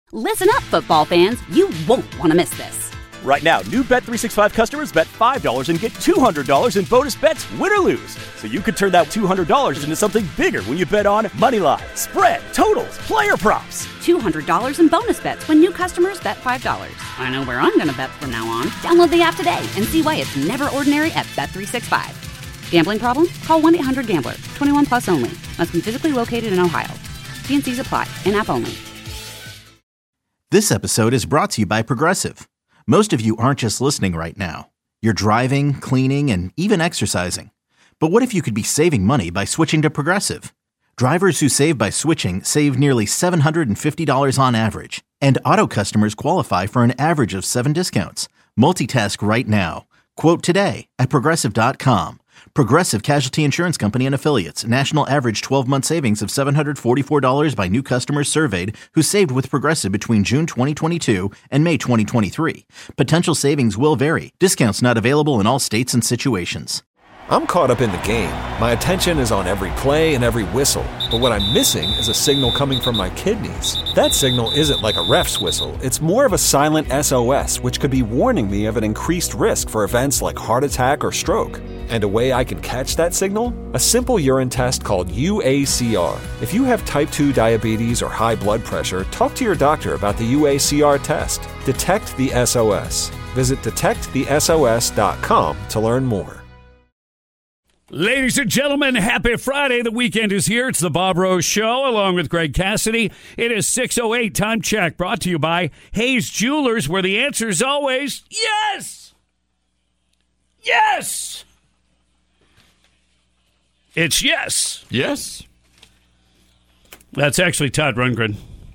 Listen up, football fans. You won't want to miss this. Right now, new Bet365 customers bet $5 and get $200 in bonus bets, win or lose. So you could turn that $200 into something bigger when you bet on moneyline, spread, totals, player props. $200 in bonus bets when new customers bet $5. I know where I'm going to bet from now on. Download the app today and see why it's never ordinary at Bet365. Gambling problem? Call 1-800-GAMBLER. 21 plus only. Must be physically located in Ohio. T&Cs apply. In-app only. This episode is brought to you by Progressive. Most of you aren't just listening right now. You're driving, cleaning, and even exercising. But what if you could be saving money by switching to Progressive? Drivers who save by switching save nearly $750 on average. And auto customers qualify for an average of 7 discounts. Multitask right now. Quote today at Progressive.com. Progressive Casualty Insurance Company and Affiliates. National average 12-month savings of $744 by new customers surveyed who saved with Progressive between June 2022 and May 2023. Potential savings will vary. Discounts not available in all states and situations. I'm caught up in the game. My attention is on every play and every whistle. But what I'm missing is a signal coming from my kidneys. That signal isn't like a ref's whistle. It's more of a silent SOS, which could be warning me of an increased risk for events like heart attack or stroke. And a way I can catch that signal? A simple urine test called UACR. If you have type 2 diabetes or high blood pressure, talk to your doctor about the UACR test. Detect the SOS. Visit detectthesos.com to learn more. Ladies and gentlemen, happy Friday. The weekend is here. It's the Bob Rose Show along with Greg Cassidy. It is 6:08 time check, brought to you by Hayes Jewelers, where the answer is always yes. Yes. It's yes. Yes. That's actually Todd Rundgren.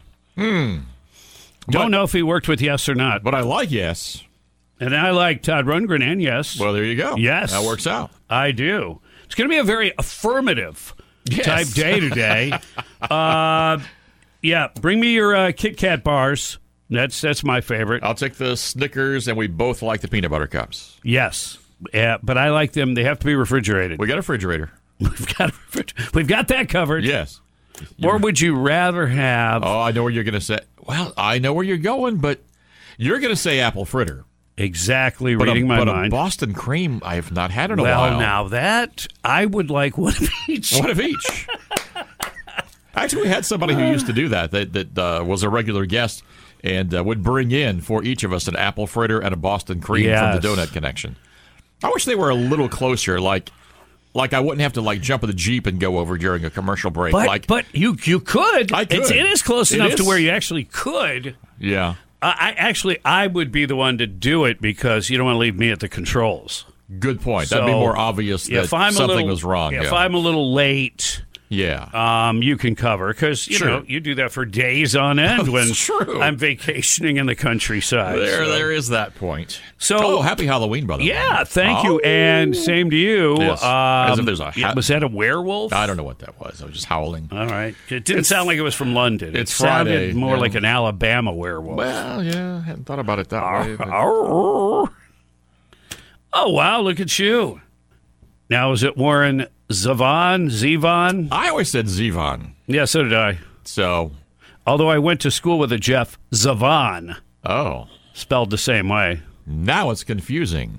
Don't know if he worked with yes or not. But I like yes. And I like Todd Rundgren and yes. Well, there you go. Yes. That works out. I do. It's going to be a very affirmative type day today. Yeah, bring me your Kit Kat bars. That's my favorite. I'll take the Snickers, and we both like the peanut butter cups. Yes. Yeah, but I like them. They have to be refrigerated. We got a refrigerator. We've got that covered. Yes. Or would you rather have... Oh, I know where you're going to say... Well, I know where you're going, but you're going to say apple fritter. Exactly, reading my mind. But a Boston cream I have not had in a while. while. Well, now that, I would like one of each. One of each. Actually, we had somebody who used to do that was a regular guest and would bring in for each of us an apple fritter and a Boston cream from the Donut Connection. I wish they were a little closer, like I wouldn't have to jump in the Jeep and go over during a commercial break. But you could. I could. It is close enough to where you actually could. Yeah. I would be the one to do it because you don't want to leave me at the controls. Good point. That'd be more obvious that something was wrong. If I'm a little late, you can cover because you do that for days on end when I'm vacationing in the countryside. There is that point. So, happy Halloween, brother. Yeah, thank you, and same to you. Yes. As if there's was that a werewolf? I don't know what that was. I was just howling. All right, it didn't sound like it was from London. It's it sounded Friday, more like an Alabama werewolf. Well, yeah, I hadn't thought about it that way. But... Oh wow, look at you! Now is it Warren Zevon? I always said Zevon. Yeah, so did I. So, although I went to school with a Jeff Zavon. Oh, spelled the same way. Now it's confusing.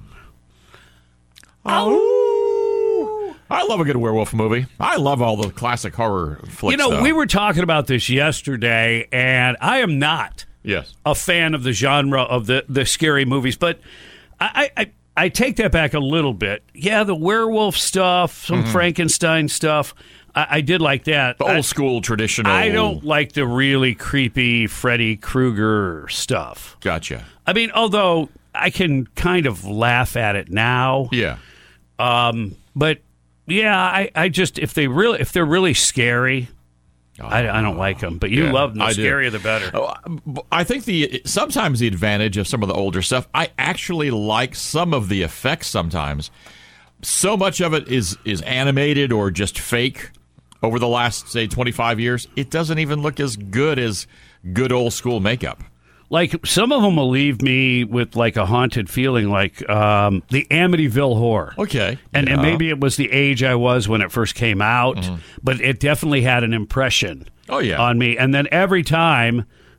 Oh, I love a good werewolf movie. I love all the classic horror flicks. We were talking about this yesterday, and I am not a fan of the genre of the scary movies, but I take that back a little bit. Yeah, the werewolf stuff, some Frankenstein stuff, I did like that. The old school traditional. I don't like the really creepy Freddy Krueger stuff. Gotcha. I mean, although I can kind of laugh at it now. Yeah. But yeah, I just if they're really scary, I don't like them. But you love them. The scarier the better. I think sometimes the advantage of some of the older stuff, I actually like some of the effects sometimes. So much of it is animated or just fake over the last, say, 25 years. It doesn't even look as good old school makeup. Like, some of them will leave me with, like, a haunted feeling, like the Amityville Horror. Okay. And maybe it was the age I was when it first came out, but it definitely had an impression on me. And then every time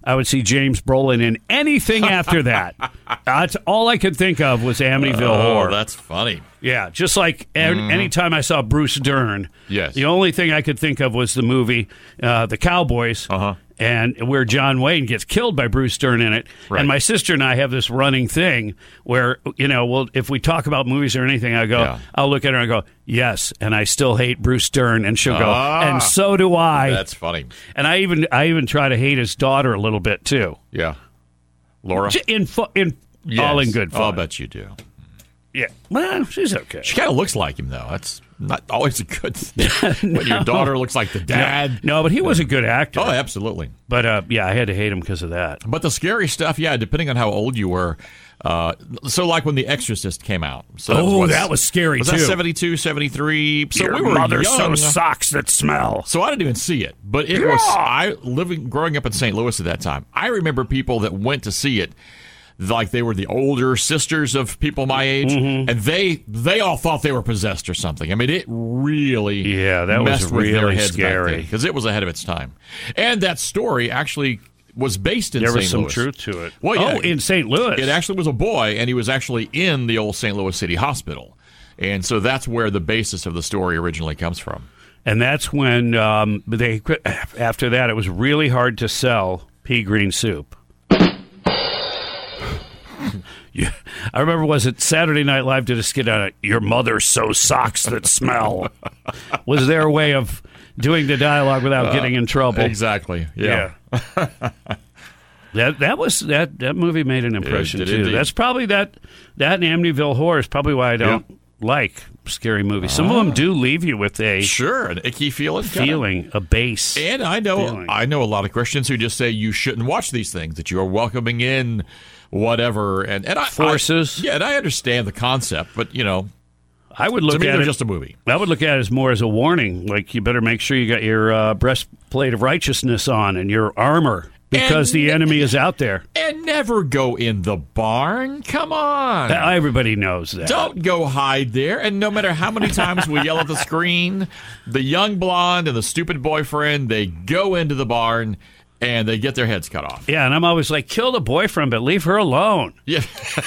I would see James Brolin in anything after that. That's all I could think of was Amityville Horror. That's funny. Yeah, just like anytime I saw Bruce Dern, the only thing I could think of was the movie The Cowboys, and where John Wayne gets killed by Bruce Dern in it. Right. And my sister and I have this running thing where, well, if we talk about movies or anything, I'll look at her and go, yes, and I still hate Bruce Dern, and she'll go, and so do I. That's funny. And I even try to hate his daughter a little bit too. Yeah, Laura. All in good fun. I'll bet you do. Yeah, well, she's okay. She kind of looks like him, though. That's not always a good thing. When your daughter looks like the dad. No, but he was a good actor. Oh, absolutely. But, I had to hate him because of that. But the scary stuff, depending on how old you were. So, like when The Exorcist came out. So that was scary, too. Was that 72, 73? So your we were mother's young. so socks that smell. So I didn't even see it. But it was, growing up in St. Louis at that time, I remember people that went to see it. Like they were the older sisters of people my age, and they all thought they were possessed or something. I mean, it really that messed was really with their scary because it was ahead of its time. And that story actually was based in St. Louis. There was some truth to it. Well, in St. Louis. It actually was a boy, and he was actually in the old St. Louis City Hospital. And so that's where the basis of the story originally comes from. And that's when after that, it was really hard to sell pea green soup. Yeah, I remember, was it Saturday Night Live did a skit on it, your mother sews socks that smell. Was their way of doing the dialogue without getting in trouble. Exactly, yeah. That movie made an impression, too. Indeed. That's probably that and Amityville Horror is probably why I don't like scary movies. Some of them do leave you with an icky feeling, a base. And I know a lot of Christians who just say you shouldn't watch these things, that you are welcoming in whatever and forces. And I understand the concept, but I would look at it just a movie. I would look at it as more as a warning. Like, you better make sure you got your breastplate of righteousness on and your armor, because the enemy is out there. And never go in the barn. Come on. Everybody knows that. Don't go hide there. And no matter how many times we yell at the screen, the young blonde and the stupid boyfriend, they go into the barn and they get their heads cut off. Yeah, and I'm always like, kill the boyfriend, but leave her alone. Yeah.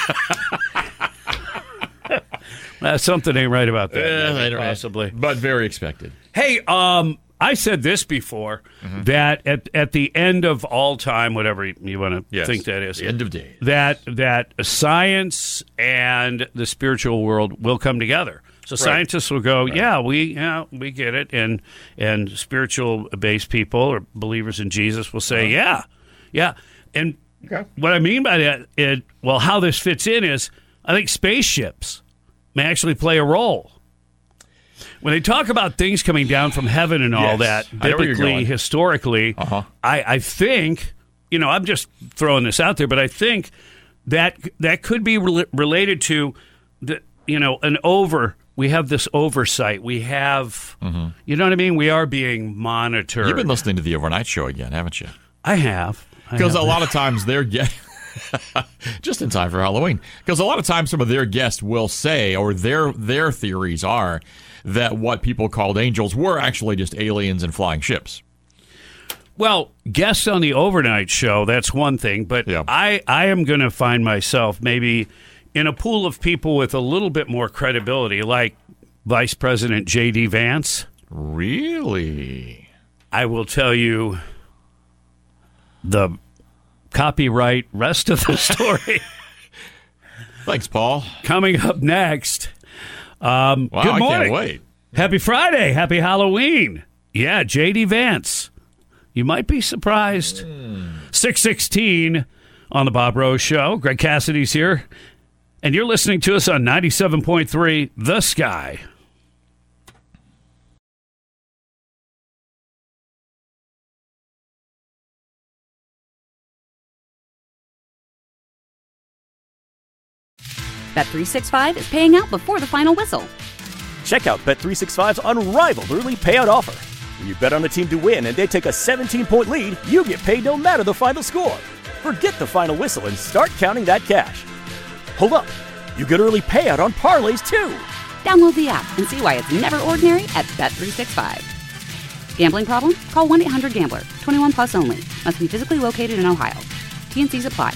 Something ain't right about that. Possibly. But very expected. Hey, I said this before, that at the end of all time, whatever you want to think that is, the end of days, that science and the spiritual world will come together. So scientists will go, we get it, and spiritual based people or believers in Jesus will say, yeah. And what I mean by that, how this fits in is, I think spaceships may actually play a role. When they talk about things coming down from heaven and all that, biblically, historically, I think, I'm just throwing this out there, but I think that could be related to we have this oversight. We have, you know what I mean? We are being monitored. You've been listening to the Overnight Show again, haven't you? I have. Because a lot of times they're just in time for Halloween. Because a lot of times some of their guests will say, or their theories are, that what people called angels were actually just aliens and flying ships. Well, guests on the Overnight Show, that's one thing, but I am going to find myself maybe in a pool of people with a little bit more credibility, like Vice President J.D. Vance. Really? I will tell you the copyright rest of the story. Thanks, Paul. Coming up next. Wow, good morning. I can't wait. Happy Friday. Happy Halloween. Yeah, J.D. Vance. You might be surprised. 6:16 on the Bob Rose Show. Greg Cassidy's here. And you're listening to us on 97.3 The Sky. Bet365 is paying out before the final whistle. Check out Bet365's unrivaled early payout offer. When you bet on a team to win and they take a 17-point lead, you get paid no matter the final score. Forget the final whistle and start counting that cash. Hold up. You get early payout on parlays, too. Download the app and see why it's never ordinary at Bet365. Gambling problem? Call 1-800-GAMBLER. 21 plus only. Must be physically located in Ohio. T&Cs apply.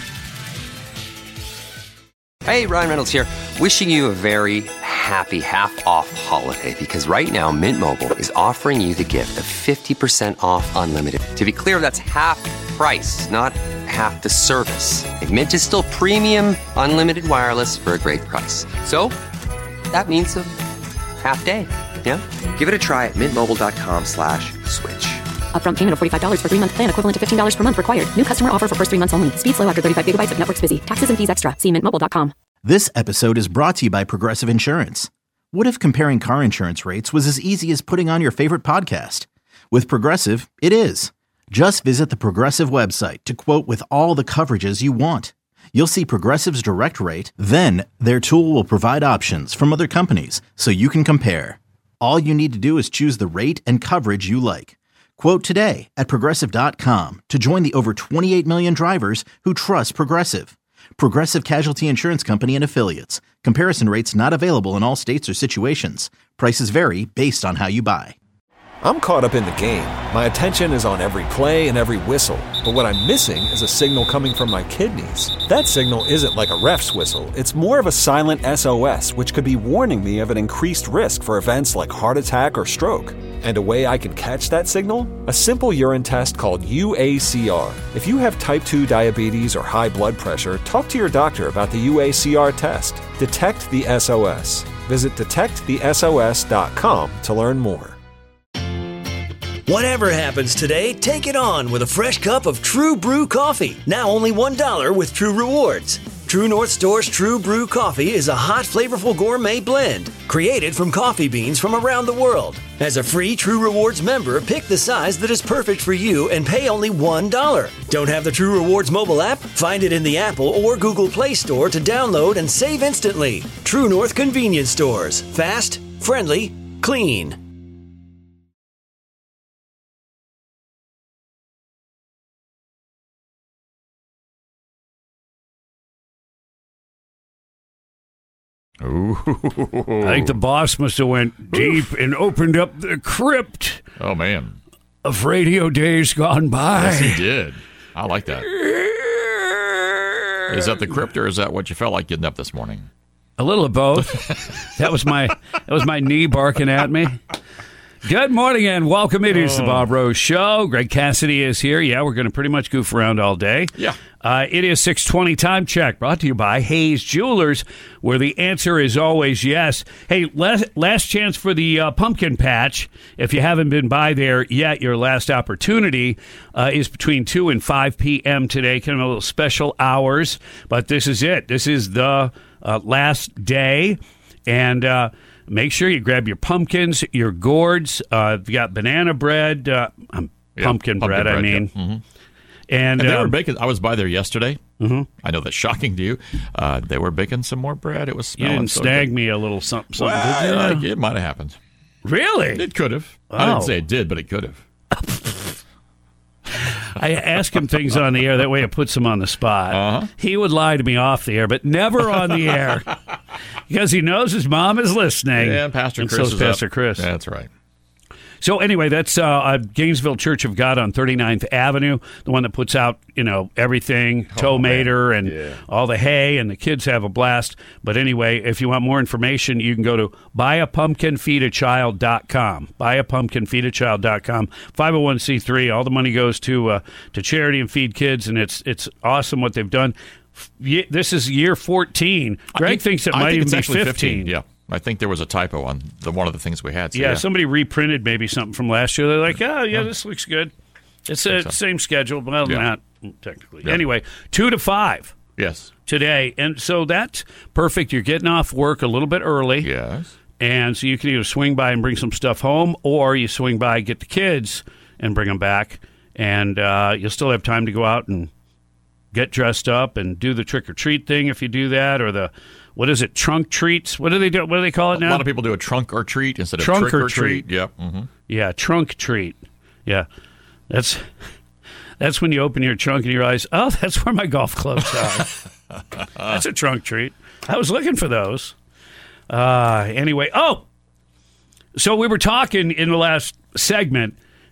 Hey, Ryan Reynolds here. Wishing you a very happy half-off holiday because right now Mint Mobile is offering you the gift of 50% off unlimited. To be clear, that's half price, not half the service. And Mint is still premium unlimited wireless for a great price. So that means a half day. Yeah? Give it a try at mintmobile.com/switch. Upfront payment of $45 for 3-month plan equivalent to $15 per month required. New customer offer for first 3 months only. Speed slow after 35 gigabytes if network's busy. Taxes and fees extra. See mintmobile.com. This episode is brought to you by Progressive Insurance. What if comparing car insurance rates was as easy as putting on your favorite podcast? With Progressive, it is. Just visit the Progressive website to quote with all the coverages you want. You'll see Progressive's direct rate, then their tool will provide options from other companies so you can compare. All you need to do is choose the rate and coverage you like. Quote today at Progressive.com to join the over 28 million drivers who trust Progressive. Progressive Casualty Insurance Company and Affiliates. Comparison rates not available in all states or situations. Prices vary based on how you buy. I'm caught up in the game. My attention is on every play and every whistle. But what I'm missing is a signal coming from my kidneys. That signal isn't like a ref's whistle. It's more of a silent SOS, which could be warning me of an increased risk for events like heart attack or stroke. And a way I can catch that signal? A simple urine test called UACR. If you have type 2 diabetes or high blood pressure, talk to your doctor about the UACR test. Detect the SOS. Visit detectthesos.com to learn more. Whatever happens today, take it on with a fresh cup of True Brew coffee. Now only $1 with True Rewards. True North Store's True Brew coffee is a hot, flavorful gourmet blend created from coffee beans from around the world. As a free True Rewards member, pick the size that is perfect for you and pay only $1. Don't have the True Rewards mobile app? Find it in the Apple or Google Play Store to download and save instantly. True North Convenience Stores. Fast, friendly, clean. Ooh. I think the boss must have went deep and opened up the crypt. Oh, man. Of radio days gone by. Yes, he did. I like that. Is that the crypt, or is that what you felt like getting up this morning? A little of both. That was my knee barking at me. Good morning and welcome. It is the Bob Rose Show. Greg Cassidy is here. Yeah, we're going to pretty much goof around all day. Yeah. It is 6:20 time check, brought to you by Hayes Jewelers, where the answer is always yes. Hey, last chance for the pumpkin patch. If you haven't been by there yet, your last opportunity is between 2 and 5 p.m. today, kind of a little special hours. But this is it. This is the last day. And make sure you grab your pumpkins, your gourds. You've got banana bread, pumpkin bread, I mean. Yeah. Mm-hmm. And they were baking. I was by there yesterday. Mm-hmm. I know that's shocking to you. They were baking some more bread. It was smelling. You didn't snag me a little something, well, did you? It might have happened. Really? It could have. Oh. I didn't say it did, but it could have. I ask him things on the air. That way it puts him on the spot. Uh-huh. He would lie to me off the air, but never on the air. Because he knows his mom is listening. Yeah, Pastor Chris and is Pastor up. Chris. That's right. So anyway, that's Gainesville Church of God on 39th Avenue, the one that puts out, everything, tow mater and all the hay, and the kids have a blast. But anyway, if you want more information, you can go to buyapumpkinfeedachild.com. Buyapumpkinfeedachild.com. 501c3. All the money goes to charity and feed kids, and it's awesome what they've done. This is year 14. Greg thinks it might even be 15. Yeah. I think there was a typo on one of the things we had. So yeah, somebody reprinted maybe something from last year. They're like, this looks good. It's the same schedule, but not technically. Yeah. Anyway, 2 to 5. Yes. Today. And so that's perfect. You're getting off work a little bit early. Yes. And so you can either swing by and bring some stuff home, or you swing by, get the kids, and bring them back. And you'll still have time to go out and get dressed up and do the trick-or-treat thing if you do that, or the... What is it? Trunk treats? What do they do? What do they call it now? A lot of people do a trunk or treat instead of trick or treat. Yep. Mm-hmm. Yeah, trunk treat. Yeah, that's when you open your trunk and you realize, oh, that's where my golf clubs are. That's a trunk treat. I was looking for those. Anyway, so we were talking in the last segment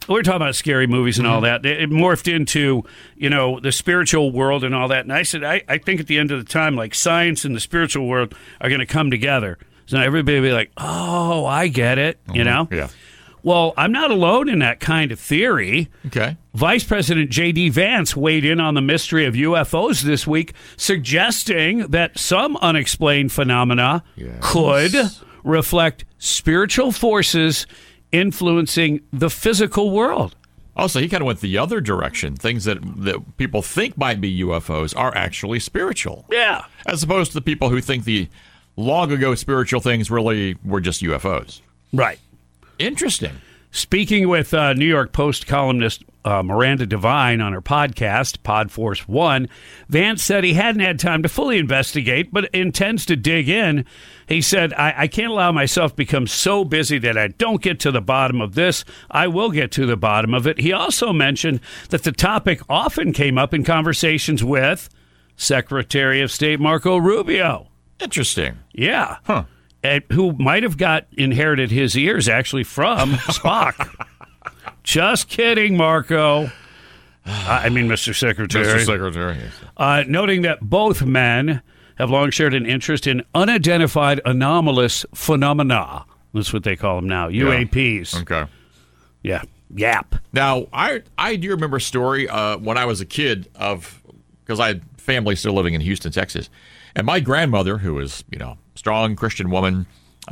we're talking about scary movies and all that. It morphed into, the spiritual world and all that. And I said, I think at the end of the time, like science and the spiritual world are going to come together. So everybody will be like, oh, I get it, Yeah. Well, I'm not alone in that kind of theory. Okay. Vice President J.D. Vance weighed in on the mystery of UFOs this week, suggesting that some unexplained phenomena could reflect spiritual forces influencing the physical world. Also, he kind of went the other direction. Things that people think might be UFOs are actually spiritual. Yeah. As opposed to the people who think the long ago spiritual things really were just UFOs. Right. Interesting. Speaking with New York Post columnist Miranda Devine on her podcast, Podforce One, Vance said he hadn't had time to fully investigate, but intends to dig in. He said, I can't allow myself to become so busy that I don't get to the bottom of this. I will get to the bottom of it. He also mentioned that the topic often came up in conversations with Secretary of State Marco Rubio. Interesting. Yeah. Huh. Who might have inherited his ears actually from Spock. Just kidding, Marco. I mean, Mr. Secretary. Mr. Secretary. Noting that both men have long shared an interest in unidentified anomalous phenomena. That's what they call them now, UAPs. Okay. Yeah. YAP. Now, I do remember a story when I was a kid because I had family still living in Houston, Texas. And my grandmother, who was, strong Christian woman,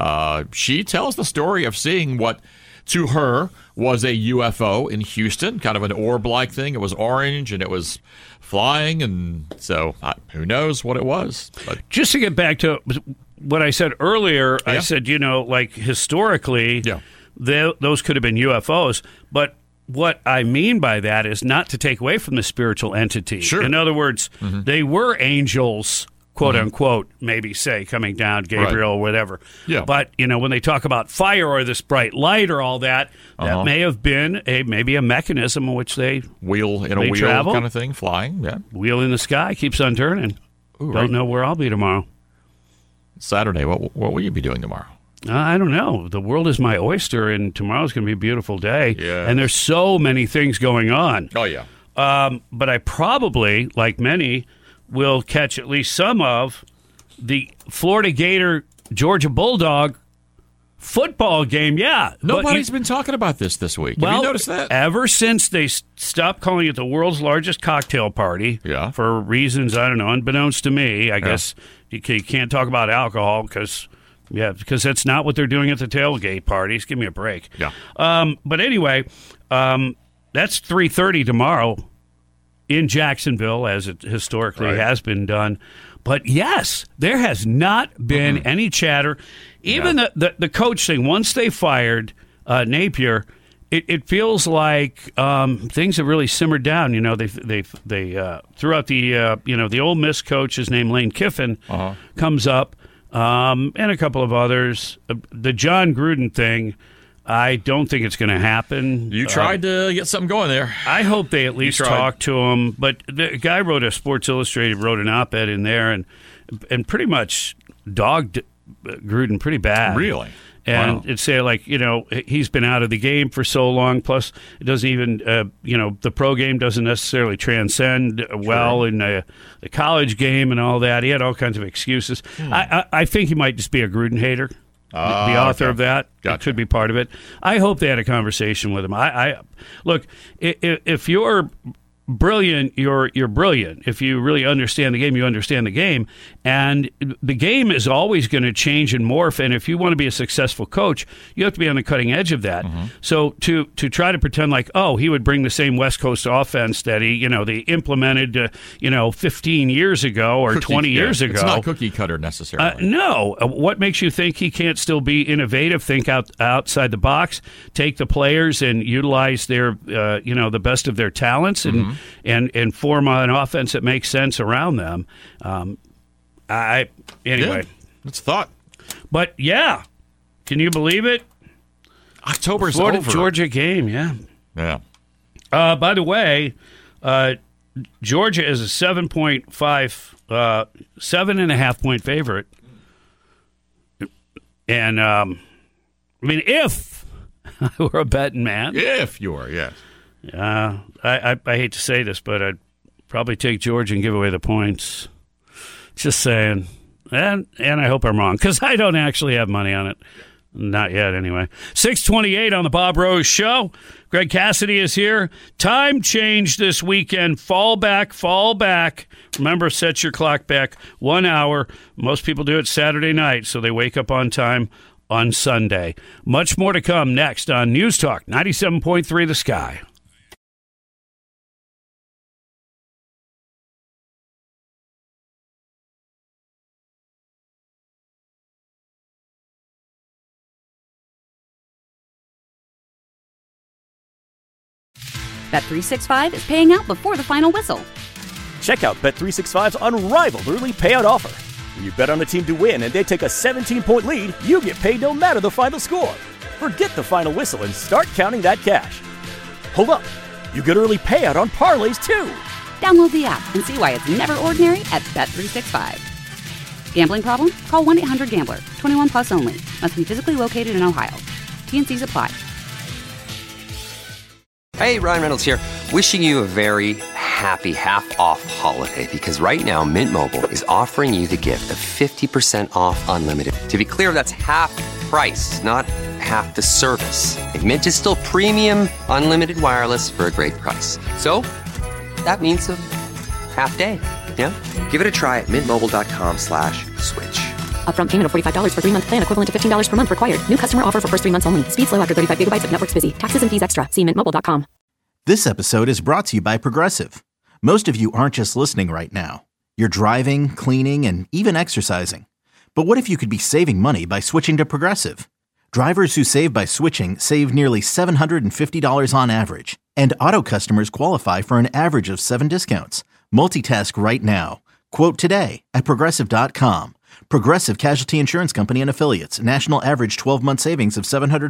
she tells the story of seeing what, to her, was a UFO in Houston, kind of an orb-like thing. It was orange, and it was flying, and so who knows what it was. But just to get back to what I said earlier, I said, like historically, those could have been UFOs, but what I mean by that is not to take away from the spiritual entity. Sure. In other words, they were angels, quote unquote, maybe say, coming down, Gabriel or whatever. Yeah. But, when they talk about fire or this bright light or all that, that may have been maybe a mechanism in which they wheel travel. Kind of thing, flying. Yeah. Wheel in the sky keeps on turning. Ooh, Don't know where I'll be tomorrow. Saturday. What will you be doing tomorrow? I don't know. The world is my oyster, and tomorrow's going to be a beautiful day. Yes. And there's so many things going on. Oh, yeah. But I probably, like many, will catch at least some of the Florida Gator Georgia Bulldog football game. Yeah. Nobody's been talking about this week. Have you noticed that? Ever since they stopped calling it the world's largest cocktail party, for reasons, I don't know, unbeknownst to me, I guess you can't talk about alcohol because that's not what they're doing at the tailgate parties. Give me a break. Yeah. But anyway, that's 3:30 tomorrow in Jacksonville, as it historically has been done. But yes, there has not been any chatter. Even the coach thing, once they fired Napier, it feels like things have really simmered down. They throughout the Ole Miss coach, his name Lane Kiffin, comes up. And a couple of others. The John Gruden thing, I don't think it's going to happen. You tried to get something going there. I hope they at least talk to him. But the guy Sports Illustrated wrote an op-ed in there and pretty much dogged Gruden pretty bad. Really? And it'd say, he's been out of the game for so long. Plus, it doesn't even, the pro game doesn't necessarily transcend well in the college game and all that. He had all kinds of excuses. I think he might just be a Gruden hater, the author of that. Gotcha. It could be part of it. I hope they had a conversation with him. Look, if you're brilliant, you're brilliant. If you really understand the game, you understand the game. And the game is always going to change and morph. And if you want to be a successful coach, you have to be on the cutting edge of that. So to try to pretend like, he would bring the same West Coast offense that they implemented, 15 years ago or 20 years ago. It's not cookie cutter necessarily. No. What makes you think he can't still be innovative, think outside the box, take the players and utilize their, the best of their talents and form an offense that makes sense around them? Anyway, it's thought. But yeah, can you believe it? October's Florida over. Georgia game, yeah. By the way, Georgia is a 7.5 point favorite, and if were a betting man. If you were, yes. I hate to say this, but I'd probably take Georgia and give away the points. Just saying. And I hope I'm wrong, because I don't actually have money on it. Not yet, anyway. 6:28 on the Bob Rose Show. Greg Cassidy is here. Time change this weekend. Fall back. Remember, set your clock back 1 hour. Most people do it Saturday night, so they wake up on time on Sunday. Much more to come next on News Talk 97.3 The Sky. Bet365 is paying out before the final whistle. Check out Bet365's unrivaled early payout offer. When you bet on a team to win and they take a 17-point lead, you get paid no matter the final score. Forget the final whistle and start counting that cash. Hold up. You get early payout on parlays, too. Download the app and see why it's never ordinary at Bet365. Gambling problem? Call 1-800-GAMBLER. 21 plus only. Must be physically located in Ohio. T&Cs apply. Hey, Ryan Reynolds here. Wishing you a very happy half-off holiday, because right now Mint Mobile is offering you the gift of 50% off unlimited. To be clear, that's half price, not half the service. Mint is still premium unlimited wireless for a great price. So that means a half day. Yeah? Give it a try at mintmobile.com/switch. Upfront payment of $45 for 3-month plan, equivalent to $15 per month required. New customer offer for first 3 months only. Speed slow after 35 gigabytes if network's busy. Taxes and fees extra. See mintmobile.com. This episode is brought to you by Progressive. Most of you aren't just listening right now. You're driving, cleaning, and even exercising. But what if you could be saving money by switching to Progressive? Drivers who save by switching save nearly $750 on average. And auto customers qualify for an average of 7 discounts. Multitask right now. Quote today at Progressive.com. Progressive Casualty Insurance Company and Affiliates. National average 12-month savings of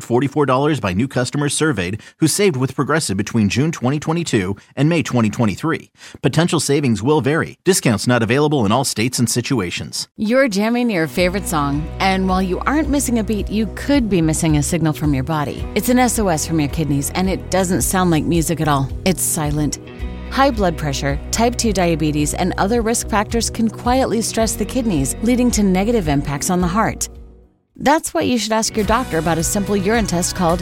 $744 by new customers surveyed who saved with Progressive between June 2022 and May 2023. Potential savings will vary. Discounts not available in all states and situations. You're jamming your favorite song, and while you aren't missing a beat, you could be missing a signal from your body. It's an SOS from your kidneys, and it doesn't sound like music at all. It's silent. High blood pressure, type 2 diabetes, and other risk factors can quietly stress the kidneys, leading to negative impacts on the heart. That's why you should ask your doctor about a simple urine test called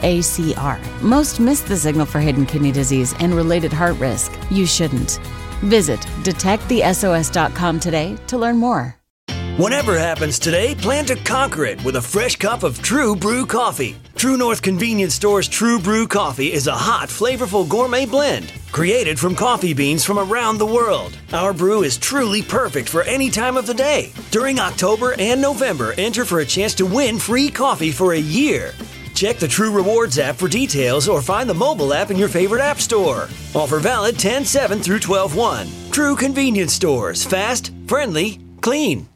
UACR. Most miss the signal for hidden kidney disease and related heart risk. You shouldn't. Visit detectthesos.com today to learn more. Whatever happens today, plan to conquer it with a fresh cup of True Brew coffee. True North Convenience Store's True Brew coffee is a hot, flavorful gourmet blend created from coffee beans from around the world. Our brew is truly perfect for any time of the day. During October and November, enter for a chance to win free coffee for a year. Check the True Rewards app for details or find the mobile app in your favorite app store. Offer valid 10/7 through 12/1. True Convenience Stores. Fast, friendly, clean.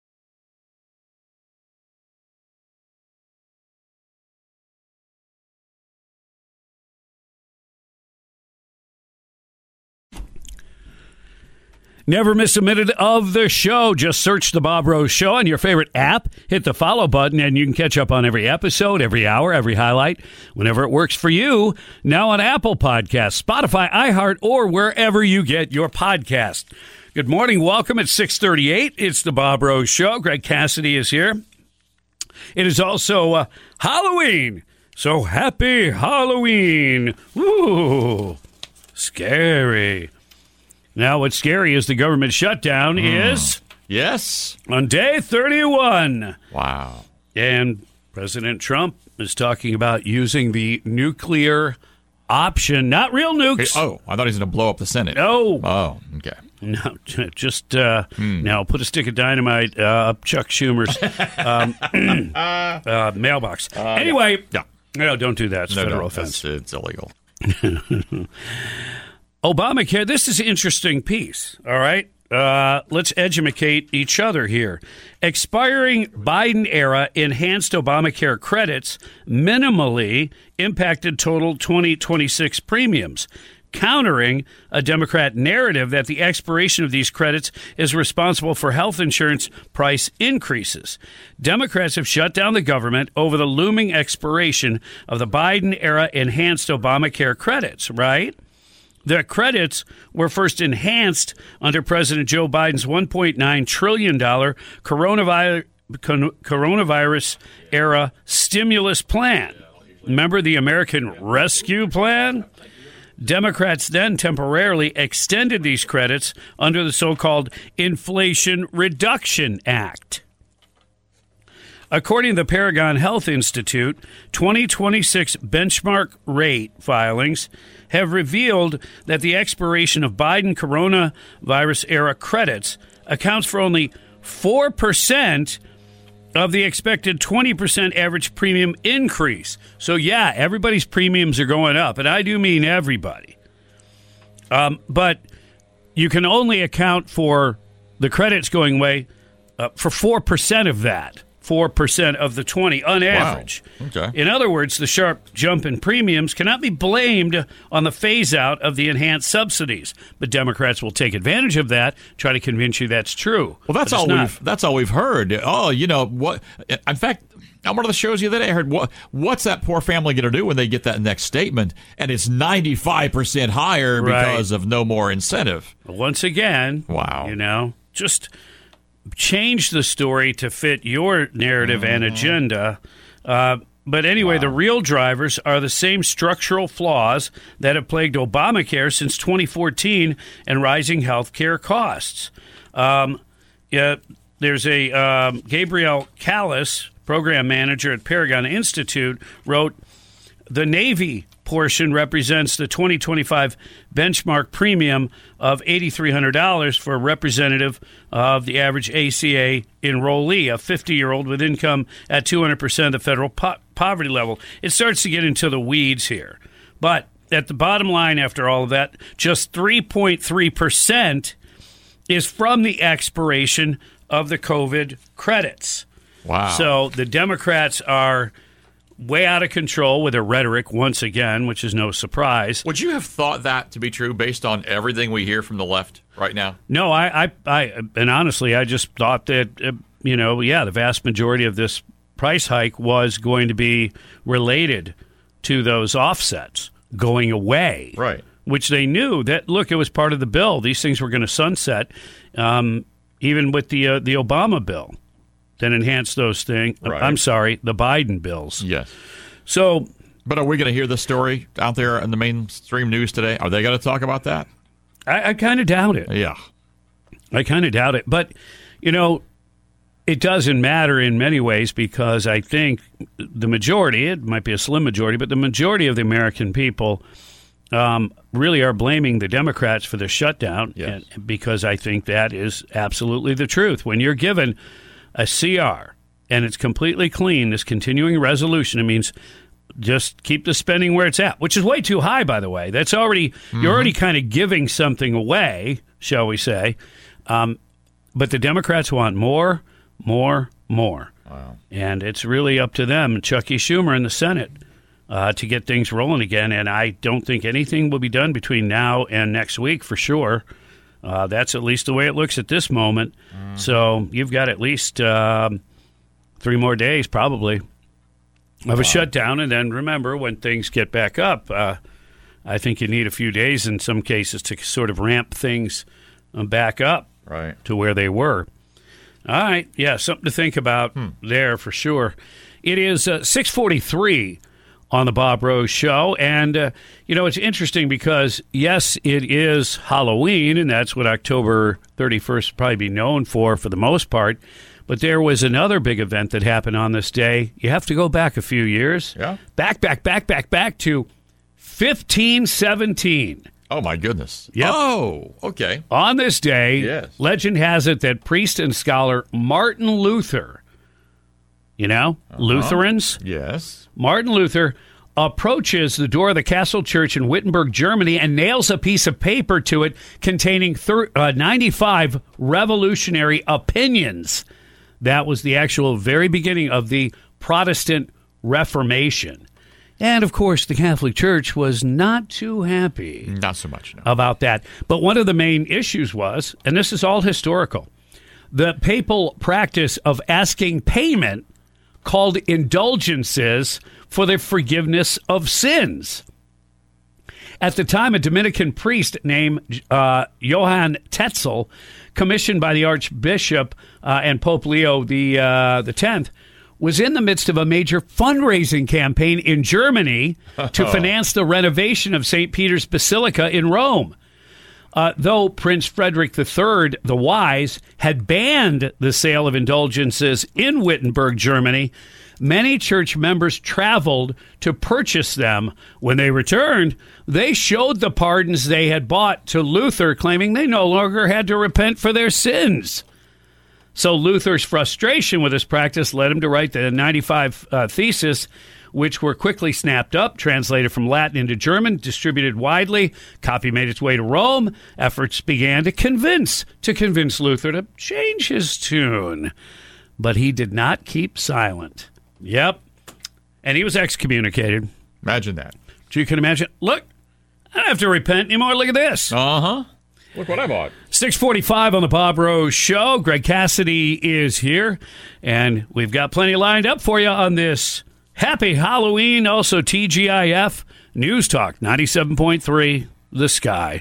Never miss a minute of the show. Just search The Bob Rose Show on your favorite app. Hit the follow button, and you can catch up on every episode, every hour, every highlight, whenever it works for you. Now on Apple Podcasts, Spotify, iHeart, or wherever you get your podcast. Good morning. Welcome at 6:38. It's The Bob Rose Show. Greg Cassidy is here. It is also Halloween. So happy Halloween. Ooh, scary. Now, what's scary is the government shutdown is... Yes. On day 31. Wow. And President Trump is talking about using the nuclear option, not real nukes. Hey, I thought he was going to blow up the Senate. No. Oh, okay. No, just now put a stick of dynamite up Chuck Schumer's mailbox. Anyway, no, don't do that. It's a federal offense. It's illegal. Obamacare, this is an interesting piece, all right? Let's educate each other here. Expiring Biden-era enhanced Obamacare credits minimally impacted total 2026 premiums. countering a Democrat narrative that the expiration of these credits is responsible for health insurance price increases. Democrats have shut down the government over the looming expiration of the Biden-era enhanced Obamacare credits, right? The credits were first enhanced under President Joe Biden's $1.9 trillion coronavirus-era stimulus plan. Remember the American Rescue Plan? Democrats then temporarily extended these credits under the so-called Inflation Reduction Act. According to the Paragon Health Institute, 2026 benchmark rate filings have revealed that the expiration of Biden coronavirus-era credits accounts for only 4% of the expected 20% average premium increase. So, yeah, everybody's premiums are going up, and I do mean everybody. But you can only account for the credits going away for 4% of that. 4% of the 20 on average. Wow. Okay. In other words, the sharp jump in premiums cannot be blamed on the phase-out of the enhanced subsidies. But Democrats will take advantage of that, try to convince you that's true. Well, that's all we've heard. Oh, you know what? In fact, on one of the shows the other day, I heard what's that poor family going to do when they get that next statement, and it's 95% higher because of no more incentive. Once again, wow, just change the story to fit your narrative and agenda. But anyway, the real drivers are the same structural flaws that have plagued Obamacare since 2014 and rising health care costs. There's a Gabrielle Callis, program manager at Paragon Institute, wrote, "The Navy portion represents the 2025 benchmark premium of $8,300 for a representative of the average ACA enrollee, a 50-year-old with income at 200% of the federal poverty level." It starts to get into the weeds here. But at the bottom line, after all of that, just 3.3% is from the expiration of the COVID credits. Wow. So the Democrats are way out of control with their rhetoric once again, which is no surprise. Would you have thought that to be true based on everything we hear from the left right now? No, I and honestly, I just thought that, the vast majority of this price hike was going to be related to those offsets going away. Right. Which they knew that, look, it was part of the bill. These things were going to sunset, even with the Obama bill. That enhanced those things. Right. I'm sorry, the Biden bills. Yes. So, but are we going to hear this story out there in the mainstream news today? Are they going to talk about that? I kind of doubt it. Yeah. I kind of doubt it. But, it doesn't matter in many ways because I think the majority, it might be a slim majority, but the majority of the American people really are blaming the Democrats for the shutdown. Yes. Because I think that is absolutely the truth. When you're given a CR, and it's completely clean, this continuing resolution, it means just keep the spending where it's at, which is way too high, by the way. That's already, you're already kind of giving something away, shall we say. But the Democrats want more. Wow. And it's really up to them, Chucky Schumer in the Senate, to get things rolling again. And I don't think anything will be done between now and next week for sure. That's at least the way it looks at this moment. So you've got at least 3 more days probably of a shutdown. And then remember, when things get back up, I think you need a few days in some cases to sort of ramp things back up to where they were. All right. Yeah, something to think about there for sure. It is 6:43 on the Bob Rose Show. And, it's interesting because, yes, it is Halloween, and that's what October 31st will probably be known for the most part. But there was another big event that happened on this day. You have to go back a few years. Yeah. Back to 1517. Oh, my goodness. Yep. Oh, okay. On this day, yes, legend has it that priest and scholar Martin Luther, Lutherans? Yes. Martin Luther approaches the door of the Castle Church in Wittenberg, Germany, and nails a piece of paper to it containing 95 revolutionary opinions. That was the actual very beginning of the Protestant Reformation. And, of course, the Catholic Church was not too happy. Not so much, no. About that. But one of the main issues was, and this is all historical, the papal practice of asking payment called indulgences for the forgiveness of sins. At the time, a Dominican priest named Johann Tetzel, commissioned by the Archbishop and Pope Leo the X, was in the midst of a major fundraising campaign in Germany to finance the renovation of St. Peter's Basilica in Rome. Though Prince Frederick III the Wise had banned the sale of indulgences in Wittenberg, Germany, many church members traveled to purchase them. When they returned, they showed the pardons they had bought to Luther, claiming they no longer had to repent for their sins. So Luther's frustration with this practice led him to write the 95 Theses, which were quickly snapped up, translated from Latin into German, distributed widely. Copy made its way to Rome. Efforts began to convince Luther to change his tune. But he did not keep silent. Yep. And he was excommunicated. Imagine that. So you can imagine, look, I don't have to repent anymore. Look at this. Uh-huh. Look what I bought. 6:45 on the Bob Rose Show. Greg Cassidy is here, and we've got plenty lined up for you on this Happy Halloween. Also, TGIF News Talk 97.3, The Sky.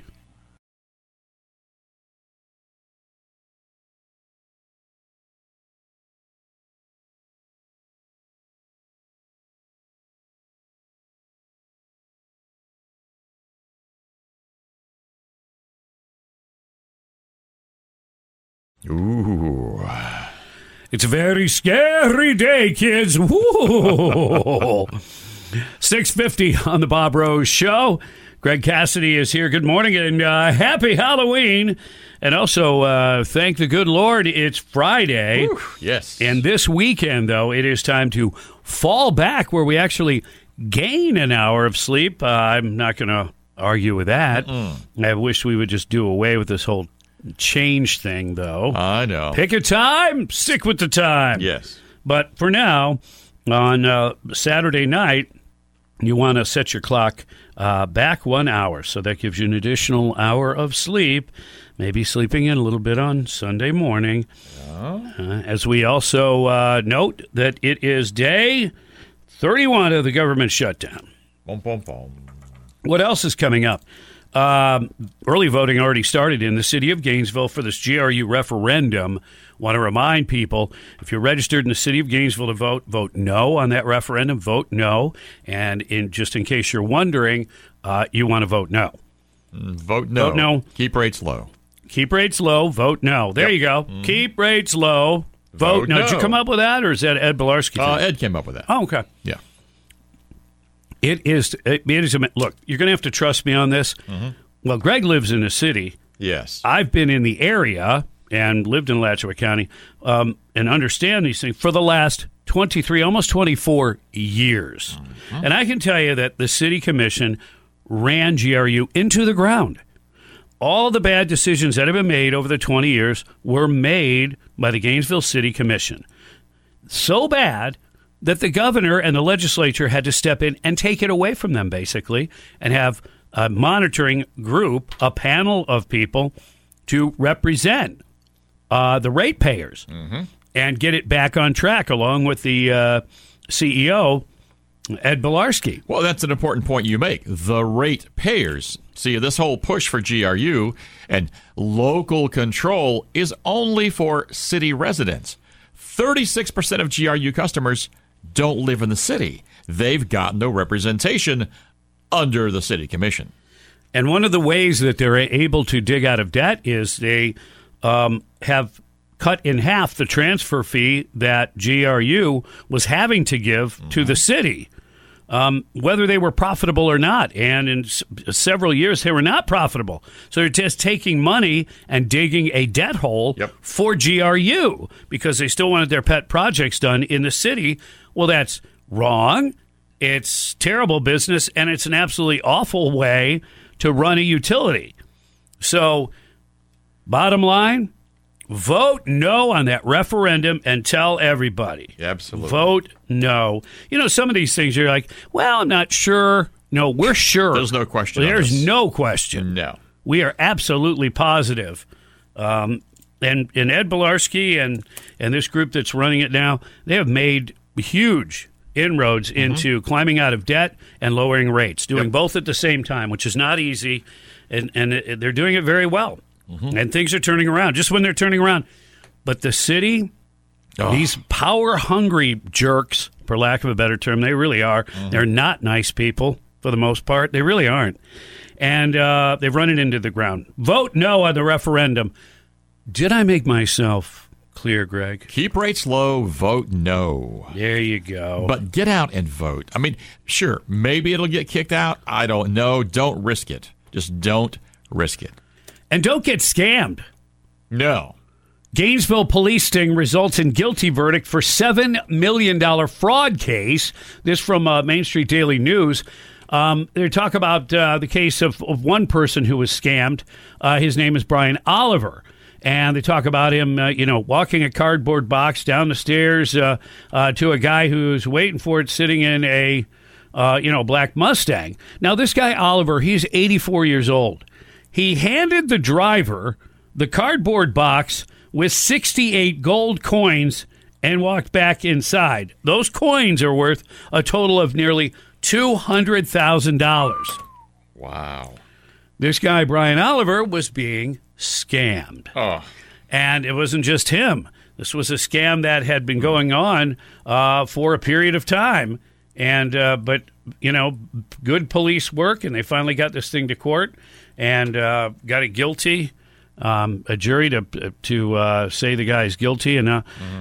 Ooh. It's a very scary day, kids. Ooh. 6:50 on the Bob Rose Show. Greg Cassidy is here. Good morning and happy Halloween. And also, thank the good Lord, it's Friday. Ooh, yes. And this weekend, though, it is time to fall back where we actually gain an hour of sleep. I'm not going to argue with that. I wish we would just do away with this whole change thing, though. I know. Pick a time, stick with the time. Yes. But for now, on Saturday night, you want to set your clock back 1 hour. So that gives you an additional hour of sleep, maybe sleeping in a little bit on Sunday morning. As we also note that it is day 31 of the government shutdown. Bum, bum, bum. What else is coming up? Early voting already started in the city of Gainesville for this GRU referendum. Want to remind people, if you're registered in the city of Gainesville to vote, vote no on that referendum. Vote no. And just in case you're wondering, you want to vote no. Vote no. Vote no. Keep rates low. Keep rates low. Vote no. There you go. Keep rates low. Vote no. Did you come up with that, or is that Ed Bilarski? Ed came up with that. Oh, okay. Yeah. It is. Look, you're going to have to trust me on this. Well, Greg lives in the city. Yes. I've been in the area and lived in Alachua County and understand these things for the last 23, almost 24 years. And I can tell you that the city commission ran GRU into the ground. All the bad decisions that have been made over the 20 years were made by the Gainesville City Commission. So bad that the governor and the legislature had to step in and take it away from them, basically, and have a monitoring group, a panel of people to represent the ratepayers and get it back on track, along with the CEO, Ed Bilarski. Well, that's an important point you make. The ratepayers. See, this whole push for GRU and local control is only for city residents. 36% of GRU customers don't live in the city. They've got no representation under the city commission. And one of the ways that they're able to dig out of debt is they have cut in half the transfer fee that GRU was having to give to the city, whether they were profitable or not. And in several years, they were not profitable. So they're just taking money and digging a debt hole for GRU because they still wanted their pet projects done in the city. Well, that's wrong. It's terrible business, and it's an absolutely awful way to run a utility. So, bottom line, Vote no on that referendum and tell everybody. Absolutely. Vote no. You know, some of these things you're like, well, I'm not sure. No, we're sure. There's no question. There's no question. No. We are absolutely positive. And Ed Bilarski and this group that's running it now, they have made huge inroads into climbing out of debt and lowering rates, doing both at the same time, which is not easy. And they're doing it very well. And things are turning around just when they're turning around. But the city, these power-hungry jerks, for lack of a better term, they really are. They're not nice people for the most part. They really aren't. And they've run it into the ground. Vote no on the referendum. Did I make myself clear, Greg? Keep rates low, vote no. There you go. But get out and vote. I mean, sure, maybe it'll get kicked out. I don't know. Don't risk it. Just don't risk it. And don't get scammed. No. Gainesville police sting results in guilty verdict for $7 million fraud case. This from Main Street Daily News. They talk about the case of one person who was scammed. His name is Brian Oliver. And they talk about him, walking a cardboard box down the stairs to a guy who's waiting for it sitting in a black Mustang. Now, this guy, Oliver, he's 84 years old. He handed the driver the cardboard box with 68 gold coins and walked back inside. Those coins are worth a total of nearly $200,000. Wow. This guy, Brian Oliver, was being scammed. Oh. And it wasn't just him. This was a scam that had been going on for a period of time. And but good police work, and they finally got this thing to court and got it guilty. A jury to say the guy's guilty, and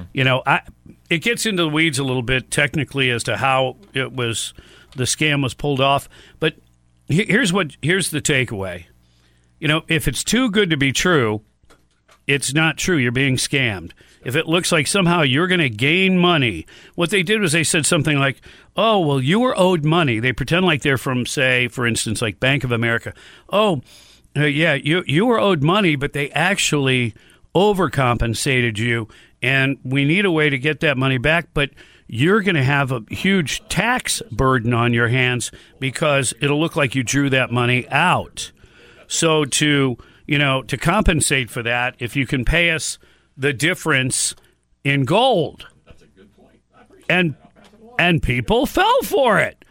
it gets into the weeds a little bit technically as to how the scam was pulled off. But here's the takeaway. If it's too good to be true, it's not true. You're being scammed. If it looks like somehow you're going to gain money, what they did was they said something like, oh, well, you were owed money. They pretend like they're from, say, for instance, like Bank of America. Oh, yeah, you were owed money, but they actually overcompensated you, and we need a way to get that money back, but you're going to have a huge tax burden on your hands because it'll look like you drew that money out. So to compensate for that, if you can pay us the difference in gold. That's a good point. And people fell for it.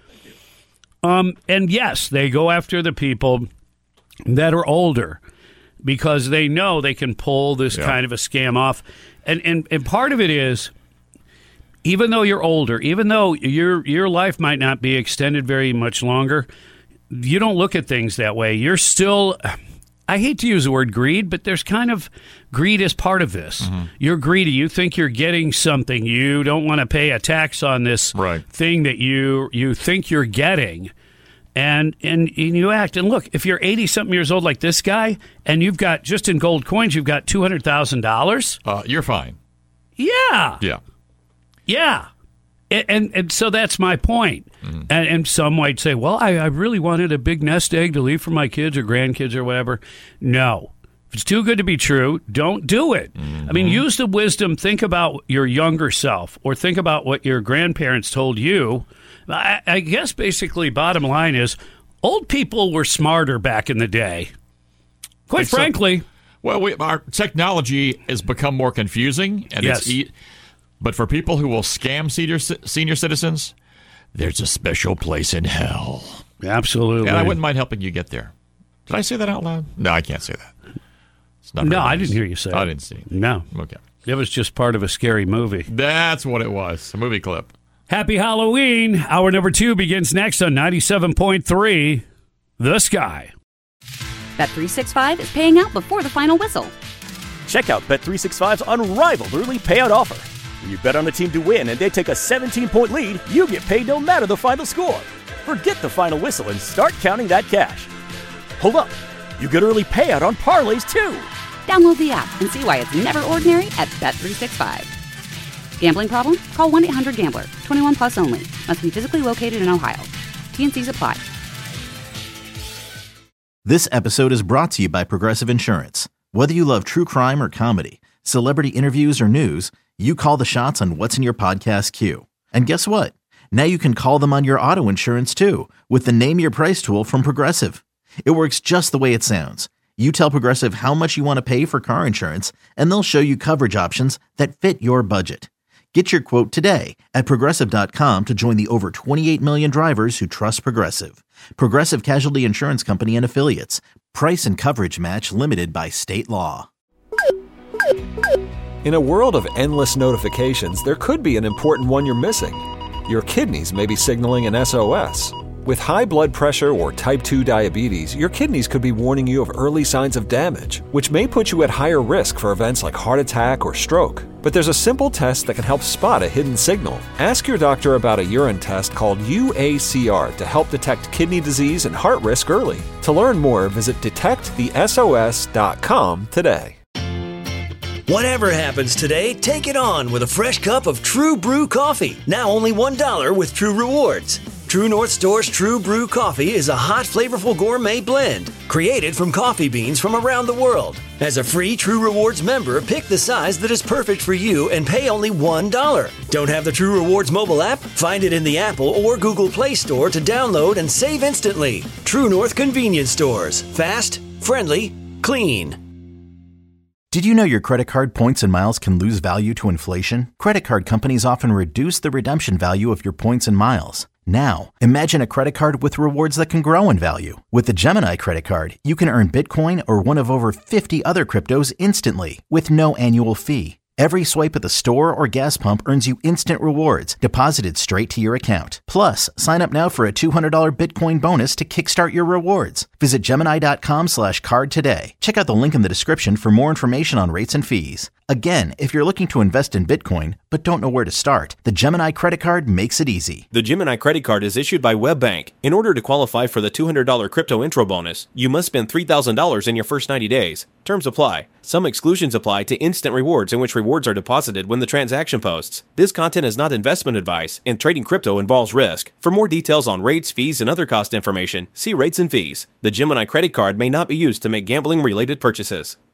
And yes, they go after the people that are older because they know they can pull this kind of a scam off. And part of it is, even though you're older, even though your life might not be extended very much longer, you don't look at things that way. You're still, I hate to use the word greed, but there's kind of greed as part of this. You're greedy. You think you're getting something. You don't want to pay a tax on this thing that you think you're getting. And you act. And look, if you're 80-something years old like this guy, and you've got, just in gold coins, you've got $200,000. You're fine. Yeah. Yeah. Yeah. And so that's my point. And some might say, well, I really wanted a big nest egg to leave for my kids or grandkids or whatever. No. If it's too good to be true, don't do it. I mean, use the wisdom. Think about your younger self, or think about what your grandparents told you. I guess basically bottom line is old people were smarter back in the day. Quite frankly. So. Well, our technology has become more confusing. And but for people who will scam senior citizens, there's a special place in hell. Absolutely. And I wouldn't mind helping you get there. Did I say that out loud? No, I can't say that. It's not. No, I didn't hear you say it. I didn't see it. No. Okay. It was just part of a scary movie. That's what it was. A movie clip. Happy Halloween. Hour number 2 begins next on 97.3 The Sky. Bet365 is paying out before the final whistle. Check out Bet365's unrivaled early payout offer. When you bet on a team to win and they take a 17-point lead, you get paid no matter the final score. Forget the final whistle and start counting that cash. Hold up. You get early payout on parlays, too. Download the app and see why it's never ordinary at Bet365. Gambling problem? Call 1-800-GAMBLER. 21 plus only. Must be physically located in Ohio. T&Cs apply. This episode is brought to you by Progressive Insurance. Whether you love true crime or comedy, Celebrity interviews or news, you call the shots on what's in your podcast queue. And guess what? Now you can call them on your auto insurance too with the Name Your Price tool from Progressive. It works just the way it sounds. You tell Progressive how much you want to pay for car insurance, and they'll show you coverage options that fit your budget. Get your quote today at Progressive.com to join the over 28 million drivers who trust Progressive. Progressive Casualty Insurance Company and Affiliates. Price and coverage match limited by state law. In a world of endless notifications, there could be an important one you're missing. Your kidneys may be signaling an SOS. With high blood pressure or type 2 diabetes, your kidneys could be warning you of early signs of damage, which may put you at higher risk for events like heart attack or stroke. But there's a simple test that can help spot a hidden signal. Ask your doctor about a urine test called UACR to help detect kidney disease and heart risk early. To learn more, visit detectthesos.com today. Whatever happens today, take it on with a fresh cup of True Brew coffee. Now only $1 with True Rewards. True North Store's True Brew coffee is a hot, flavorful gourmet blend created from coffee beans from around the world. As a free True Rewards member, pick the size that is perfect for you and pay only $1. Don't have the True Rewards mobile app? Find it in the Apple or Google Play Store to download and save instantly. True North Convenience Stores. Fast, friendly, clean. Did you know your credit card points and miles can lose value to inflation? Credit card companies often reduce the redemption value of your points and miles. Now, imagine a credit card with rewards that can grow in value. With the Gemini credit card, you can earn Bitcoin or one of over 50 other cryptos instantly with no annual fee. Every swipe at the store or gas pump earns you instant rewards deposited straight to your account. Plus, sign up now for a $200 Bitcoin bonus to kickstart your rewards. Visit Gemini.com/card today. Check out the link in the description for more information on rates and fees. Again, if you're looking to invest in Bitcoin but don't know where to start, the Gemini credit card makes it easy. The Gemini credit card is issued by WebBank. In order to qualify for the $200 crypto intro bonus, you must spend $3,000 in your first 90 days. Terms apply. Some exclusions apply to instant rewards in which rewards are deposited when the transaction posts. This content is not investment advice, and trading crypto involves risk. For more details on rates, fees, and other cost information, see rates and fees. The Gemini credit card may not be used to make gambling-related purchases.